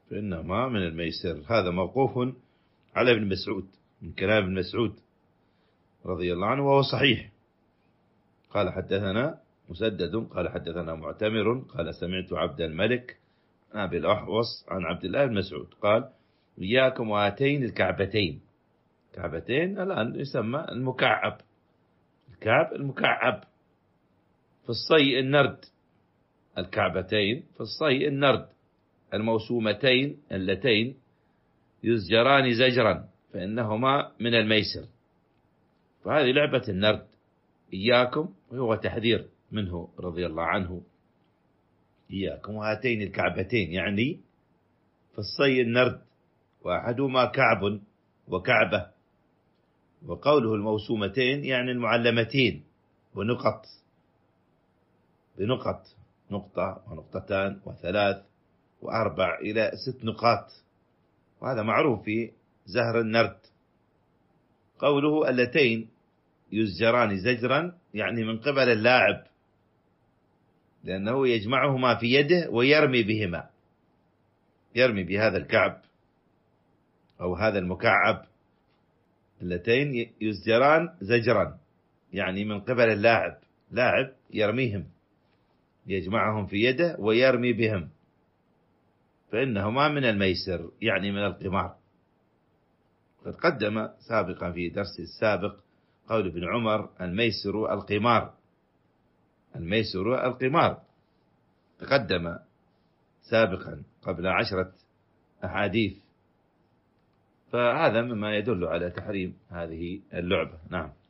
فإنهما من الميسر. هذا موقوف على ابن مسعود، من كلام ابن مسعود رضي الله عنه، وهو صحيح. قال حدثنا مسدد قال حدثنا معتمر قال سمعت عبد الملك عن أبي الأحوص عن عبد الله بن مسعود قال إياكم وهاتين الكعبتين. كعبتين الآن يسمى المكعب، الكعب المكعب، في الصيء النرد، الكعبتين في الصيء النرد، الموسومتين اللتين يزجران زجرا فإنهما من الميسر. فهذه لعبة النرد، إياكم، وهو تحذير منه رضي الله عنه. إياكم وهاتين الكعبتين يعني في الصيء النرد، وأحدهما كعب وكعبة. وقوله الموسومتين يعني المعلمتين ونقط، بنقط، نقطة ونقطتان وثلاث وأربع إلى 6 نقاط، وهذا معروف في زهر النرد. قوله اللتين يزجران زجرا يعني من قبل اللاعب، لأنه يجمعهما في يده ويرمي بهما، يرمي بهذا الكعب أو هذا المكعب. اللتين يزجران زجرا يعني من قبل اللاعب، لاعب يرميهم، يجمعهم في يده ويرمي بهم، فإنهما من الميسر يعني من القمار. قد قدم سابقا في درس السابق قول ابن عمر الميسر القمار، الميسر القمار، تقدم سابقا قبل 10 أحاديث. فهذا مما يدل على تحريم هذه اللعبة. نعم.